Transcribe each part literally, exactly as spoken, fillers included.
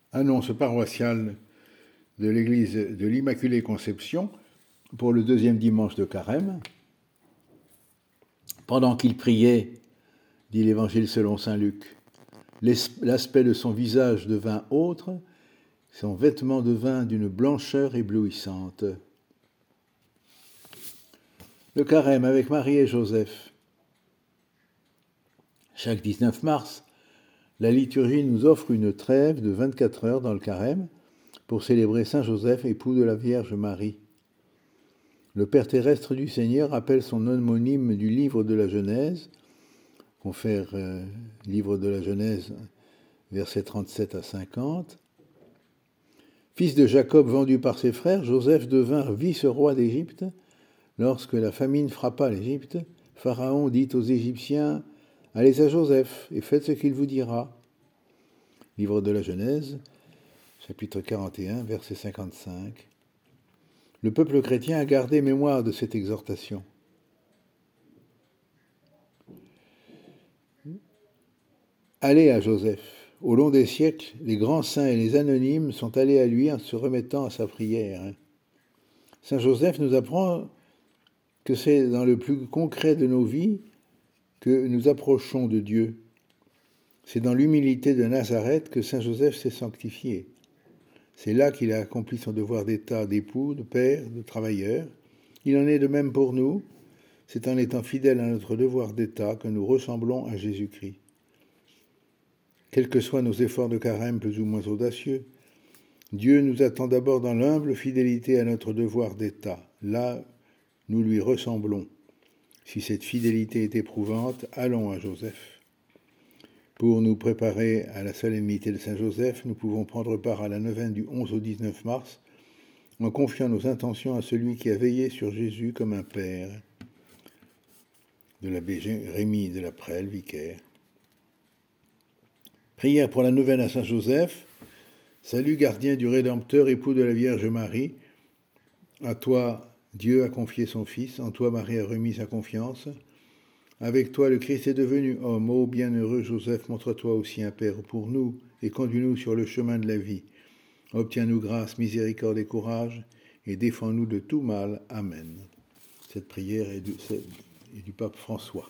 Annonce paroissiale de l'église de l'Immaculée Conception pour le deuxième dimanche de Carême. Pendant qu'il priait, dit l'Évangile selon saint Luc, l'aspect de son visage devint autre, son vêtement devint d'une blancheur éblouissante. Le Carême avec Marie et Joseph. Chaque dix-neuf mars, la liturgie nous offre une trêve de vingt-quatre heures dans le Carême pour célébrer Saint Joseph, époux de la Vierge Marie. Le Père terrestre du Seigneur appelle son homonyme du livre de la Genèse, confère euh, livre de la Genèse, versets trente-sept à cinquante. Fils de Jacob vendu par ses frères, Joseph devint vice-roi d'Égypte. Lorsque la famine frappa l'Égypte, Pharaon dit aux Égyptiens « Allez à Joseph et faites ce qu'il vous dira ». Livre de la Genèse, chapitre quarante et un, verset cinquante-cinq. Le peuple chrétien a gardé mémoire de cette exhortation. Allez à Joseph. Au long des siècles, les grands saints et les anonymes sont allés à lui en se remettant à sa prière. Saint Joseph nous apprend que c'est dans le plus concret de nos vies que nous approchons de Dieu. C'est dans l'humilité de Nazareth que Saint Joseph s'est sanctifié. C'est là qu'il a accompli son devoir d'état, d'époux, de père, de travailleur. Il en est de même pour nous. C'est en étant fidèles à notre devoir d'état que nous ressemblons à Jésus-Christ. Quels que soient nos efforts de carême plus ou moins audacieux, Dieu nous attend d'abord dans l'humble fidélité à notre devoir d'état. Là, nous lui ressemblons. Si cette fidélité est éprouvante, allons à Joseph. Pour nous préparer à la solennité de Saint Joseph, nous pouvons prendre part à la neuvaine du onze au dix-neuf mars en confiant nos intentions à celui qui a veillé sur Jésus comme un père. De l'abbé Rémy de la Prelle, vicaire. Prière pour la neuvaine à Saint Joseph. Salut gardien du Rédempteur, époux de la Vierge Marie. À toi, Dieu a confié son Fils, en toi Marie a remis sa confiance. Avec toi, le Christ est devenu homme. Ô bienheureux Joseph, montre-toi aussi un Père pour nous et conduis-nous sur le chemin de la vie. Obtiens-nous grâce, miséricorde et courage et défends-nous de tout mal. Amen. Cette prière est du, est du pape François.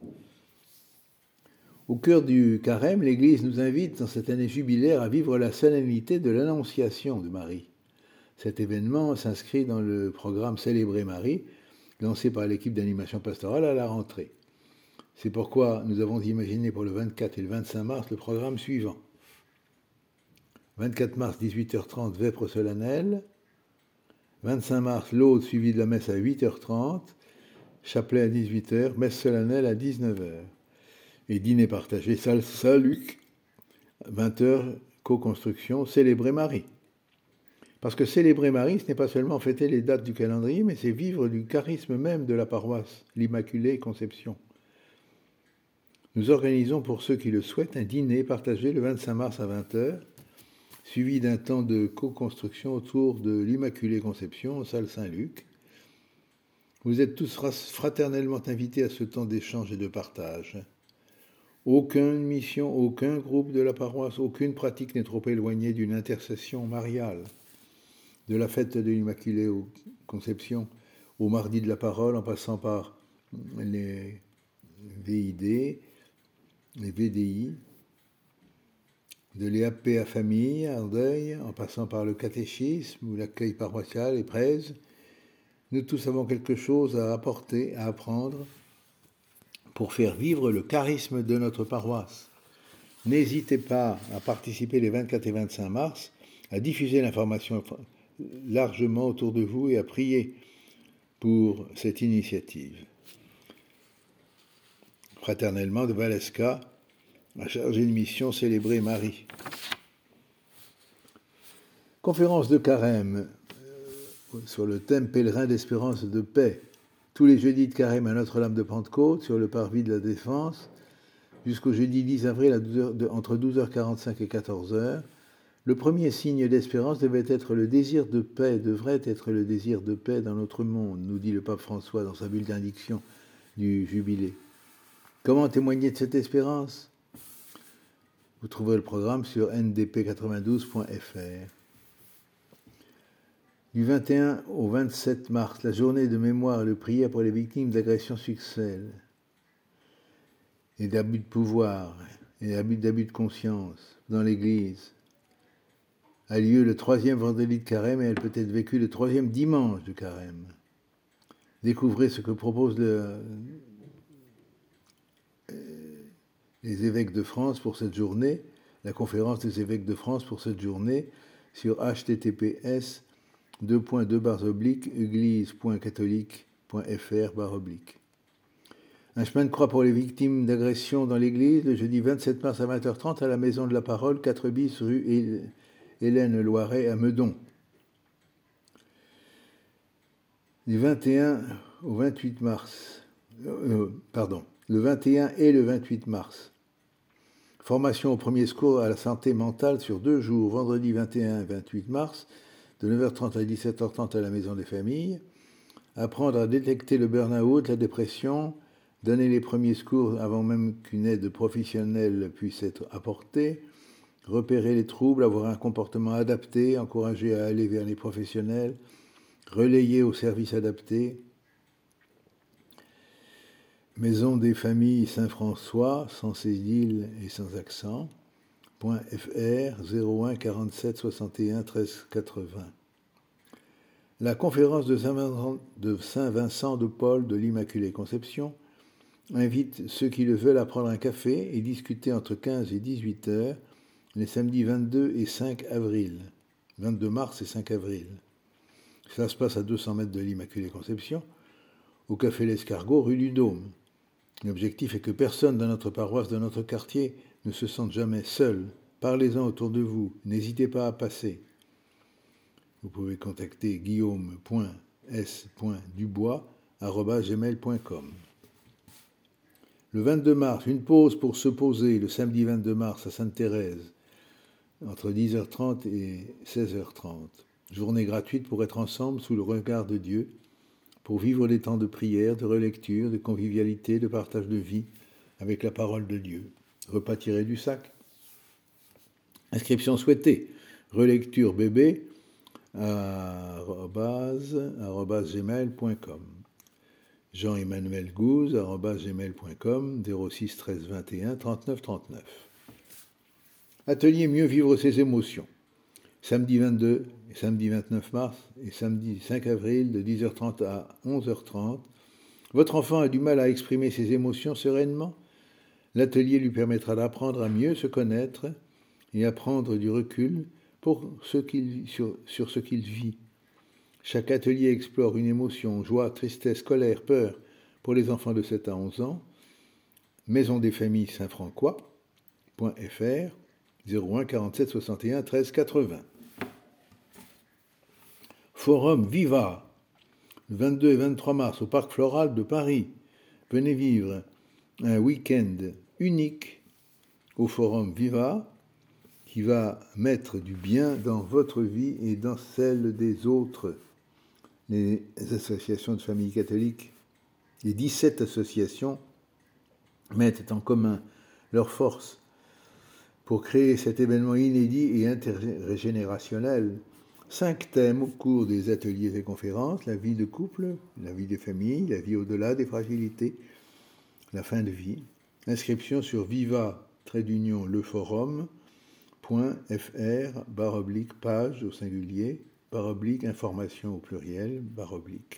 Au cœur du Carême, l'Église nous invite dans cette année jubilaire à vivre la solennité de l'Annonciation de Marie. Cet événement s'inscrit dans le programme Célébrer Marie, lancé par l'équipe d'animation pastorale à la rentrée. C'est pourquoi nous avons imaginé pour le vingt-quatre et le vingt-cinq mars le programme suivant. vingt-quatre mars, dix-huit heures trente, vêpres solennelles. vingt-cinq mars, l'aude suivie de la messe à huit heures trente. Chapelet à dix-huit heures, messe solennelle à dix-neuf heures. Et dîner partagé, salle Saint-Luc, vingt heures, co-construction, célébrer Marie. Parce que célébrer Marie, ce n'est pas seulement fêter les dates du calendrier, mais c'est vivre du charisme même de la paroisse, l'Immaculée Conception. Nous organisons pour ceux qui le souhaitent un dîner partagé le vingt-cinq mars à vingt heures, suivi d'un temps de co-construction autour de l'Immaculée Conception, salle Saint-Luc. Vous êtes tous fraternellement invités à ce temps d'échange et de partage. Aucune mission, aucun groupe de la paroisse, aucune pratique n'est trop éloignée d'une intercession mariale. De la fête de l'Immaculée Conception au mardi de la parole, en passant par les V I D, les V D I, de l'E A P à famille, en deuil, en passant par le catéchisme ou l'accueil paroissial et prêse, nous tous avons quelque chose à apporter, à apprendre, pour faire vivre le charisme de notre paroisse. N'hésitez pas à participer les vingt-quatre et vingt-cinq mars, à diffuser l'information largement autour de vous et à prier pour cette initiative. Fraternellement de Valesca, a chargé une mission Célébrer Marie. Conférence de Carême euh, sur le thème Pèlerin d'espérance et de paix. Tous les jeudis de Carême à Notre-Dame de Pentecôte, sur le parvis de la Défense, jusqu'au jeudi dix avril à douze heures, de, entre douze heures quarante-cinq et quatorze heures. Le premier signe d'espérance devait être le désir de paix, devrait être le désir de paix dans notre monde, nous dit le pape François dans sa bulle d'indiction du Jubilé. Comment témoigner de cette espérance ? Vous trouverez le programme sur n d p quatre-vingt-douze point f r. Du vingt et un au vingt-sept mars, la journée de mémoire et de prière pour les victimes d'agressions sexuelles et d'abus de pouvoir et d'abus, d'abus de conscience dans l'Église a lieu le troisième vendredi de carême et elle peut être vécue le troisième dimanche de carême. Découvrez ce que proposent le, les évêques de France pour cette journée, la conférence des évêques de France pour cette journée sur h t t p s deux point deux barre oblique église point catholique point f r barre oblique. Un chemin de croix pour les victimes d'agressions dans l'Église, le jeudi vingt-sept mars à vingt heures trente à la Maison de la Parole, quatre bis rue Hélène Loiret à Meudon. Du vingt et un au vingt-huit mars, euh, pardon, le vingt et un et le vingt-huit mars. Formation au premier secours à la santé mentale sur deux jours, vendredi vingt et un et vingt-huit mars, de neuf heures trente à dix-sept heures trente à la Maison des Familles. Apprendre à détecter le burn-out, la dépression, donner les premiers secours avant même qu'une aide professionnelle puisse être apportée, repérer les troubles, avoir un comportement adapté, encourager à aller vers les professionnels, relayer aux services adaptés. Maison des Familles Saint-François, sans cédille et sans accent, .fr zéro un quarante-sept soixante et un treize quatre-vingts. La conférence de Saint-Vincent de, Saint-Vincent de Paul de l'Immaculée Conception invite ceux qui le veulent à prendre un café et discuter entre quinze et dix-huit heures les samedis vingt-deux et cinq avril, vingt-deux mars et cinq avril. Cela se passe à deux cents mètres de l'Immaculée Conception, au Café L'Escargot, rue du Dôme. L'objectif est que personne dans notre paroisse, dans notre quartier, ne se sente jamais seul. Parlez-en autour de vous, n'hésitez pas à passer. Vous pouvez contacter guillaume point s point dubois arobase gmail point com. Le vingt-deux mars, une pause pour se poser, le samedi vingt-deux mars à Sainte-Thérèse, entre dix heures trente et seize heures trente. Journée gratuite pour être ensemble sous le regard de Dieu, pour vivre des temps de prière, de relecture, de convivialité, de partage de vie avec la parole de Dieu. Repas tiré du sac. Inscription souhaitée. Relecture bébé arobase gmail point com. Jean-Emmanuel Gouze arobase gmail point com, zéro six treize vingt et un trente-neuf trente-neuf. Atelier Mieux vivre ses émotions. Samedi vingt-deux et samedi vingt-neuf mars et samedi cinq avril de dix heures trente à onze heures trente. Votre enfant a du mal à exprimer ses émotions sereinement. L'atelier lui permettra d'apprendre à mieux se connaître et à prendre du recul pour ce qu'il, sur, sur ce qu'il vit. Chaque atelier explore une émotion, joie, tristesse, colère, peur pour les enfants de sept à onze ans. Maison des Familles Saint-François point f r zéro un quarante-sept soixante et un treize quatre-vingts. Forum Viva, le vingt-deux et vingt-trois mars au Parc Floral de Paris. Venez vivre un week-end unique au Forum Viva qui va mettre du bien dans votre vie et dans celle des autres. Les associations de familles catholiques, les dix-sept associations mettent en commun leurs forces pour créer cet événement inédit et intergénérationnel. Cinq thèmes au cours des ateliers et conférences: la vie de couple, la vie des familles, la vie au-delà des fragilités, la fin de vie. Inscription sur viva trait d'union le forum point fr barre oblique page au singulier barre oblique information au pluriel barre oblique.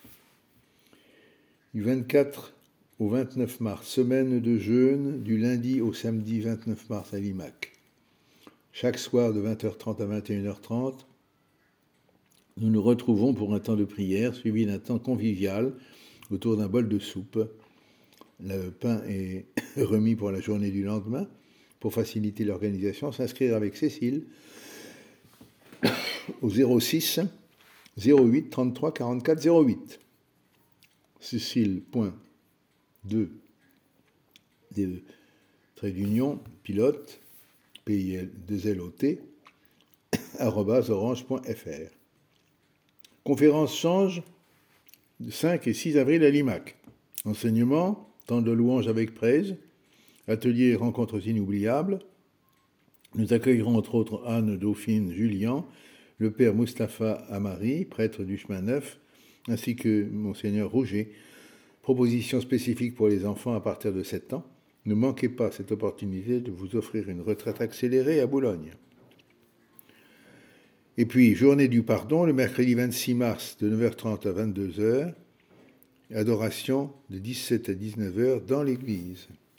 Du vingt-quatre au vingt-neuf mars, semaine de jeûne du lundi au samedi vingt-neuf mars à l'I M A C. Chaque soir de vingt heures trente à vingt et une heures trente, nous nous retrouvons pour un temps de prière suivi d'un temps convivial autour d'un bol de soupe. Le pain est remis pour la journée du lendemain. Pour faciliter l'organisation, s'inscrire avec Cécile au zéro six zéro huit trente-trois quarante-quatre zéro huit. Cécile point deux trait d'union pilote P I L deux L O T arobase orange point f r. Conférence change de cinq et six avril à l'I M A C. Enseignement, temps de louange avec praise, atelier rencontres inoubliables, Nous accueillerons entre autres Anne Dauphine Julian, le père Mustapha Amari, prêtre du chemin neuf, ainsi que Monseigneur Rouget. Proposition spécifique pour les enfants à partir de sept ans. Ne manquez pas cette opportunité de vous offrir une retraite accélérée à Boulogne. Et puis, journée du pardon, le mercredi vingt-six mars de neuf heures trente à vingt-deux heures, adoration de dix-sept à dix-neuf heures dans l'église.